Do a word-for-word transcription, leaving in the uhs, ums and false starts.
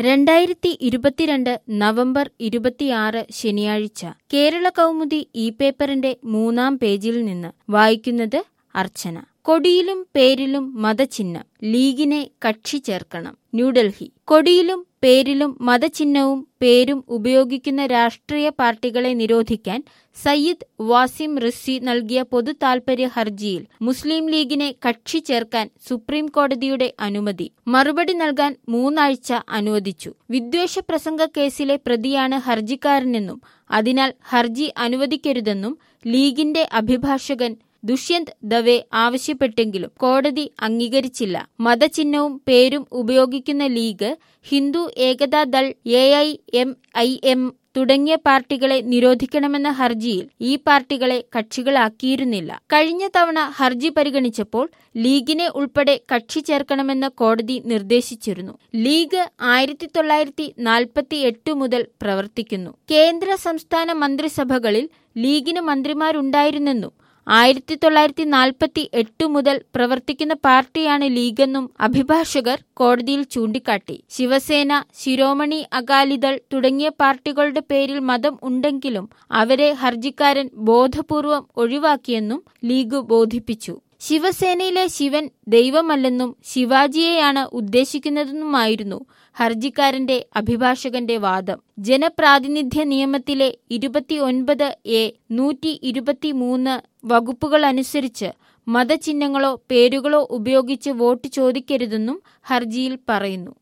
രണ്ടായിരത്തി ഇരുപത്തിരണ്ട് നവംബർ ഇരുപത്തിയാറ് ശനിയാഴ്ച കേരള കൗമുദി ഇ പേപ്പറിന്റെ മൂന്നാം പേജിൽ നിന്ന് വായിക്കുന്നത് അർച്ചന. കൊടിയിലും പേരിലും മതചിഹ്നം, ലീഗിനെ കക്ഷി ചേർക്കണം. ന്യൂഡൽഹി. കൊടിയിലും പേരിലും മതചിഹ്നവും പേരും ഉപയോഗിക്കുന്ന രാഷ്ട്രീയ പാർട്ടികളെ നിരോധിക്കാൻ സയ്യിദ് വാസിം റിസ്വി നൽകിയ പൊതു താൽപര്യ ഹർജിയിൽ മുസ്ലിം ലീഗിനെ കക്ഷി ചേർക്കാൻ സുപ്രീം കോടതിയുടെ അനുമതി. മറുപടി നൽകാൻ മൂന്നാഴ്ച അനുവദിച്ചു. വിദ്വേഷ പ്രസംഗ കേസിലെ പ്രതിയാണ് ഹർജിക്കാരനെന്നും അതിനാൽ ഹർജി അനുവദിക്കരുതെന്നും ലീഗിന്റെ അഭിഭാഷകൻ ദുഷ്യന്ത് ദവെ ആവശ്യപ്പെട്ടെങ്കിലും കോടതി അംഗീകരിച്ചില്ല. മതചിഹ്നവും പേരും ഉപയോഗിക്കുന്ന league, Hindu Ekta Dal, A I M I M തുടങ്ങിയ പാർട്ടികളെ നിരോധിക്കണമെന്ന ഹർജിയിൽ ഈ പാർട്ടികളെ കക്ഷികളാക്കിയിരുന്നില്ല. കഴിഞ്ഞ തവണ ഹർജി പരിഗണിച്ചപ്പോൾ ലീഗിനെ ഉൾപ്പെടെ കക്ഷി ചേർക്കണമെന്ന് കോടതി നിർദ്ദേശിച്ചിരുന്നു. ലീഗ് ആയിരത്തി തൊള്ളായിരത്തി നാൽപ്പത്തി എട്ട് മുതൽ പ്രവർത്തിക്കുന്നു. കേന്ദ്ര സംസ്ഥാന മന്ത്രിസഭകളിൽ ലീഗിന് മന്ത്രിമാരുണ്ടായിരുന്നെന്നും ആയിരത്തി തൊള്ളായിരത്തി നാൽപ്പത്തി എട്ട് മുതൽ പ്രവർത്തിക്കുന്ന പാർട്ടിയാണ് ലീഗെന്നും അഭിഭാഷകർ കോടതിയിൽ ചൂണ്ടിക്കാട്ടി. ശിവസേന, ശിരോമണി അകാലിദൾ തുടങ്ങിയ പാർട്ടികളുടെ പേരിൽ മതം ഉണ്ടെങ്കിലും അവരെ ഹർജിക്കാരൻ ബോധപൂർവം ഒഴിവാക്കിയെന്നും ലീഗ് ബോധിപ്പിച്ചു. ശിവസേനയിലെ ശിവൻ ദൈവമല്ലെന്നും ശിവാജിയെയാണ് ഉദ്ദേശിക്കുന്നതെന്നുമായിരുന്നു ഹർജിക്കാരന്റെ അഭിഭാഷകന്റെ വാദം. ജനപ്രാതിനിധ്യ നിയമത്തിലെ ഇരുപത്തിയൊൻപത് എ നൂറ്റി ഇരുപത്തിമൂന്ന് വകുപ്പുകളനുസരിച്ച് മതചിഹ്നങ്ങളോ പേരുകളോ ഉപയോഗിച്ച് വോട്ട് ചോദിക്കരുതെന്നും ഹർജിയിൽ പറയുന്നു.